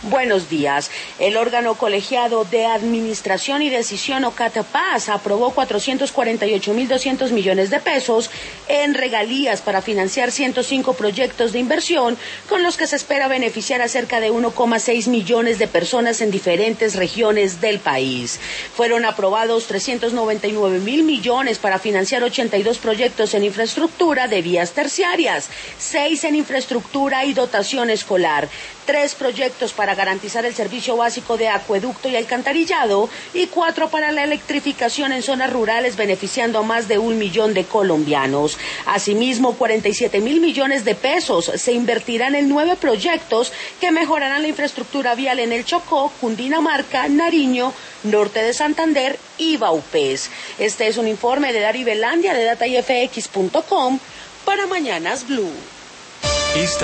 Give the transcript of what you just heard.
Buenos días. El órgano colegiado de Administración y Decisión OCATPAS aprobó 448.200 millones de pesos en regalías para financiar 105 proyectos de inversión con los que se espera beneficiar a cerca de 1,6 millones de personas en diferentes regiones del país. Fueron aprobados 399.000 millones para financiar 82 proyectos en infraestructura de vías terciarias, 6 en infraestructura y dotación escolar, 3 proyectos para garantizar el servicio básico de acueducto y alcantarillado y 4 para la electrificación en zonas rurales, beneficiando a más de 1 millón de colombianos. Asimismo, 47.000 millones de pesos se invertirán en 9 proyectos que mejorarán la infraestructura vial en el Chocó, Cundinamarca, Nariño, norte de Santander y Vaupés. Este es un informe de Dari Belandia de datayfx.com para Mañanas Blue.